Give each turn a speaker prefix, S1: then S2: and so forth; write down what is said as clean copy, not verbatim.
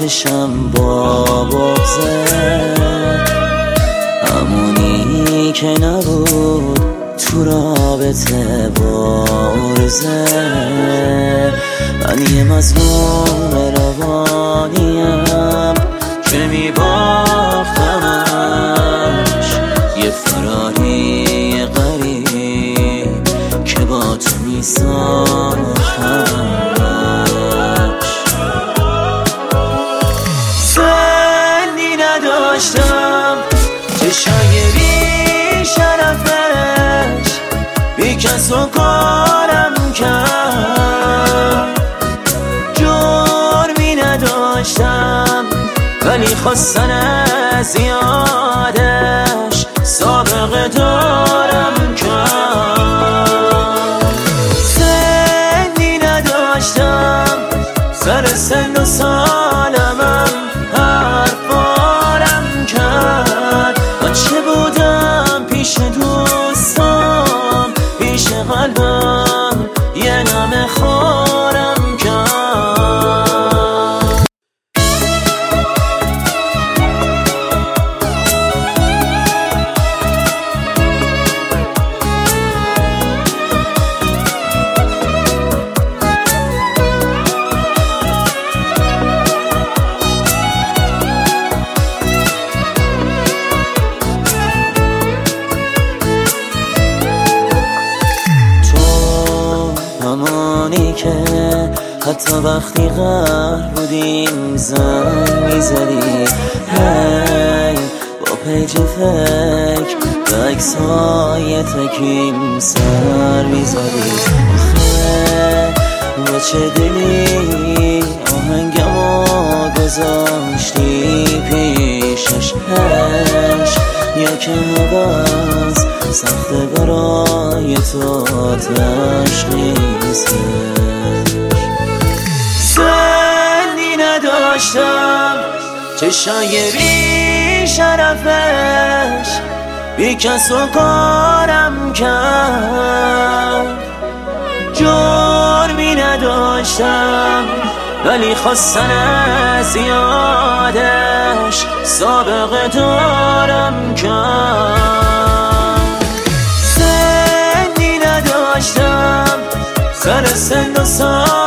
S1: آتشم با بغزه، همونی که نبود تو رابطه بارزه. من یه مظلوم روانیم که میباختمش، یه فراری غریب که با تو میساختمش. سنی نداشتم چشای بی شرفش، بی کس و کارم کرد. جرمی نداشتم ولی خواستن از یادش سابقه دارم کرد. سنی نداشتم سر سن و سالمم حرفارم کرد. بچه بودم پیش دوستم، پیش قلبم یه نمه خورم کرد. همانی که حتی وقتی قهر بودیم زنگ میزدی، هی با پیج فکر به عکس‌های تکیم سر میزدی. آخه با چه دلی آهنگمو گذاشتی پیشش، یا که عوض سخته برای تو تشخیصش. سنی نداشتم چشای بی شرفش، بی کس و کارم کرد. جرمی نداشتم ولی خواستن از یادش سابقه دارم کرد. سنی نداشتم سر سن و سال